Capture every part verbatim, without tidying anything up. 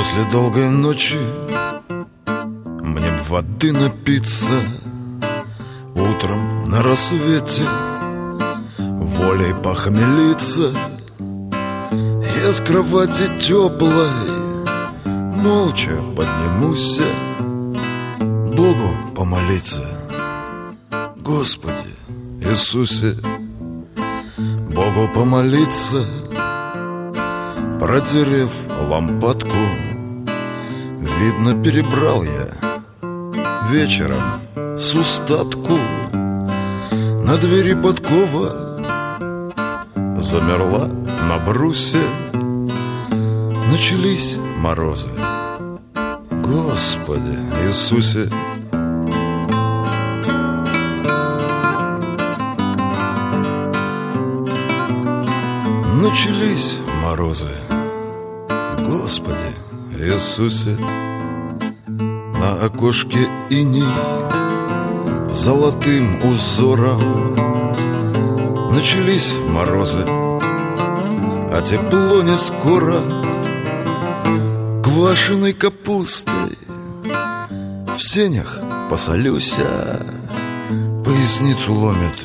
После долгой ночи мне б воды напиться, утром на рассвете волей похмелиться. Я с кровати теплой молча поднимусь Богу помолиться. Господи Иисусе, Богу помолиться. Протерев лампадку, видно, перебрал я вечером с устатку. На двери подкова замерла на брусе. Начались морозы. Господи Иисусе, начались морозы. Господи Иисусе, на окошке иней золотым узором. Начались морозы, а тепло не скоро. Квашеной капустой в сенях посолюся, поясницу ломит.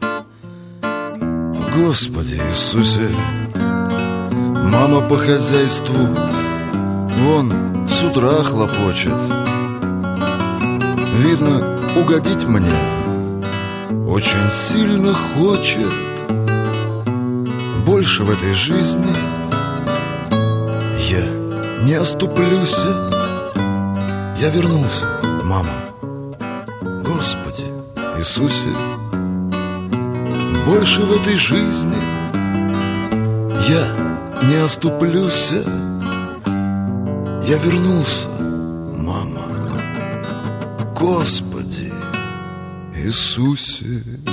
Господи Иисусе, мама по хозяйству вон с утра хлопочет. Видно, угодить мне очень сильно хочет. Больше в этой жизни я не оступлюсь. Я вернулся, мама. Господи Иисусе, больше в этой жизни я не оступлюсь. Я вернулся, мама. Господи Иисусе.